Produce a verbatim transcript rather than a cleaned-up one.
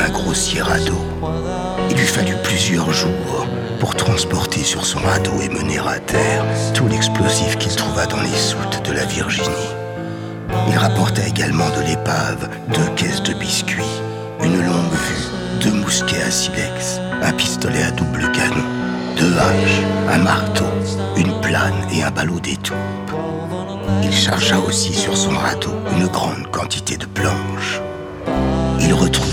un grossier radeau. Il lui fallut plusieurs jours pour transporter sur son radeau et mener à terre tout l'explosif qu'il trouva dans les soutes de la Virginie. Il rapporta également de l'épave deux caisses de biscuits, une longue vue, deux mousquets à silex, un pistolet à double canon, deux haches, un marteau, une plane et un ballot d'étoupe. Il chargea aussi sur son radeau une grande quantité de planches. Il retrouva